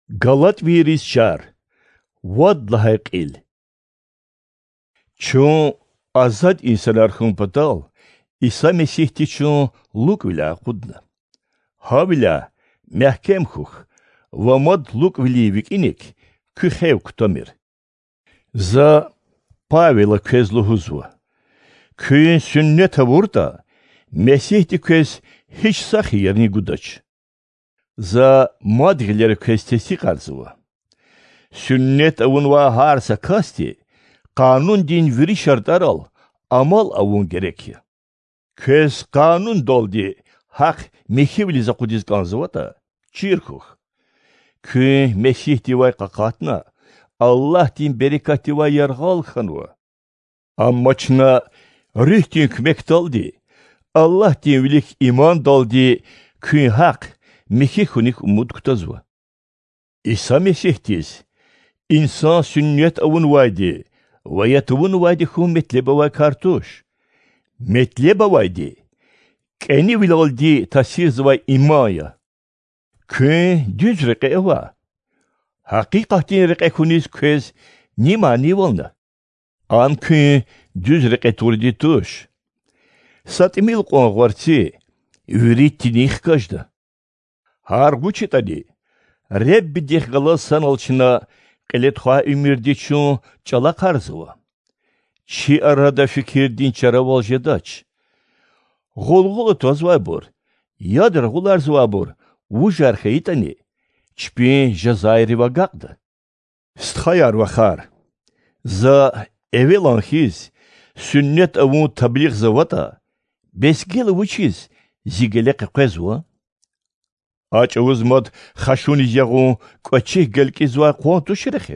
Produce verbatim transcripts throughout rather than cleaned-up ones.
Galat viris şar. Vad lahaqil. Çun azad insanlar hımpatal. İsa Mesih'ti çun luk vila kudna. Ha vila mehkem huh. Ve mod luk vili vikinik. Kühev kutamir. Za Pavela kezlu huzva. Köyün sünnete vurda. Mesih'ti kez hiç sahi yerini gudaç. Za madrileri kestesi karzıva. Sünnet avun va harsa kasti. Kanun din viri şartlar al. Amal avun gerekiyor. Kez kanun doldi. Hak mehivliza kudiz kanzıva da. Çirkuh. Köy Mesih divay kakatna. Allah din berekat divay yargal kanva. Ammaçına rüh din kümek daldi. Allah din vilik iman daldi. Köy hak. Meki hunik umut kutazva. İsa Mesih diz. İnsan sünnet avun vaydi. Ve yatuvun vaydi hu metleba vay kartuş. Metleba vaydi. Keni vilaldi tasirz vay imaya. Köy düz reke eva. Hakikatin reke huniz köz nima nivalna. Am köy düz reke turdi tuş. Satimil qon varsi. Üritti nihkajda. Har buçitadi. Rebbi dehgala sanalçına qeletxua ümirdi çun çala karzıva. Çi arada fikirdin çara valjedaç. Golgulu toz vabur. Yadır gularz vabur. Vujar xeytani. Çpin jazayri vagaqda. Sthayar vaxar. Za evelan hiz. Sünnet avun tabliğ zavata. Besgel vuçiz. Zigele qeqezva. Aç uzmad xaşun yagu qoçih gelkizwa qontu şirxir.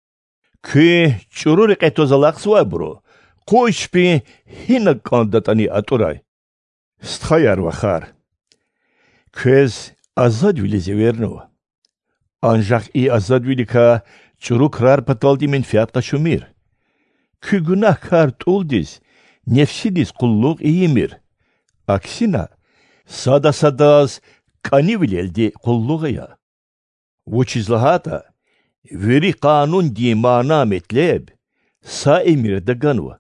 Kü çurur qetozalaqswa bro. Qoşpi hina kandatani aturay. Sthayar vaxar. Köz azad vilizeverno. Ancak i azad vilika çuru krar pataldi min fiyat kaşumir. Kü günahkar tuldiz. Nefsidiz kulluk iyimir. Aksina sada sadaz Kani vileldi kulluğaya. Vuçizlahata, veri kanun di mana metleb, sa emir de ganva.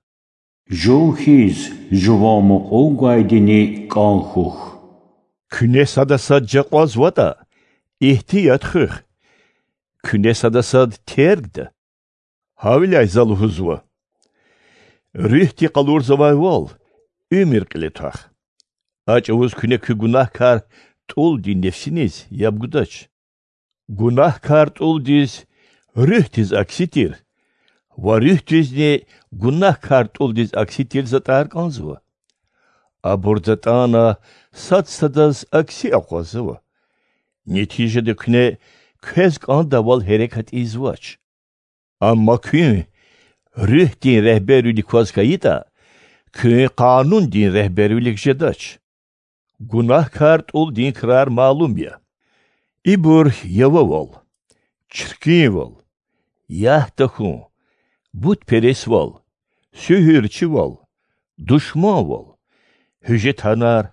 Johiz, juvamı oğaydini kanhuh. Küne sada sad caqvaz vata, ihtiyat hıh. Küne sada sad tergde. Havilay zalu huzva. Rühti kalur zavay val, ümir kletah. Aç avuz küne kü günahkar, Tul di nefsiniz yabgudaç. Günahkar tul diz rühtiz aksitir. Va rühtiz ne günahkar tul diz aksitir zatar kanzıva. Aburdetana sat sadaz aksi akvazıva. Neticede küne köz kanda val harekat izvaç. Amma kün rüh din rehberülik vazkayı kün kanun din rehberülik jedaç. Günahkar ol din kırar malum ya. İbur yava val. Çirkin val. Yahtahun. Butperest val. Sühürçi val. Düşman val. Hüjet hanar.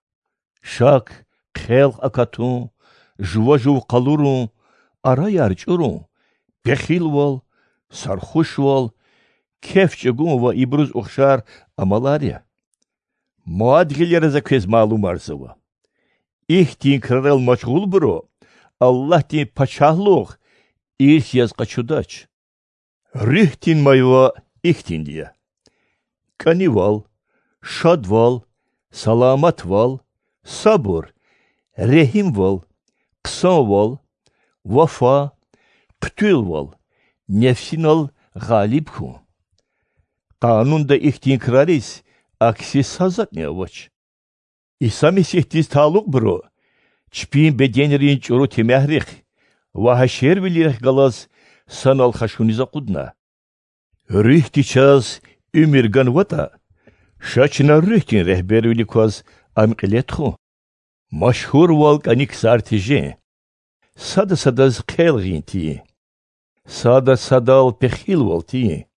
Şak. Khel akatun. Juva juv kalurun. Arayar çurun. Behil val. Sarhoş val. Kefçegun ve ibruz uxşar amalar ya. Muadgilere zakez malum arzıva. İhtin kral maçgul bro. Allah din paçahluq. İrs yaz kaçudaç. Rühtin mayva ihtin diye. Kanival, şadval, salamat val, sabır, rehim val, kısa val, vafa, qtül val, nefsin al galip hu. Kanunda ihtin kralis. Aksi sazak ne avaç. İsa Mesih diz taluk bro. Çpin bedenrin çuru temehrih. Vaha şer bilirih galaz sanal xaşuniza kudna. Rühti çaz ümirgan vata. Şaçına rühtin rehberüli kaz amqiletxu. Maşhur valk anik sartije. Sada sadaz qel ginti. Sada sadal pexil valti.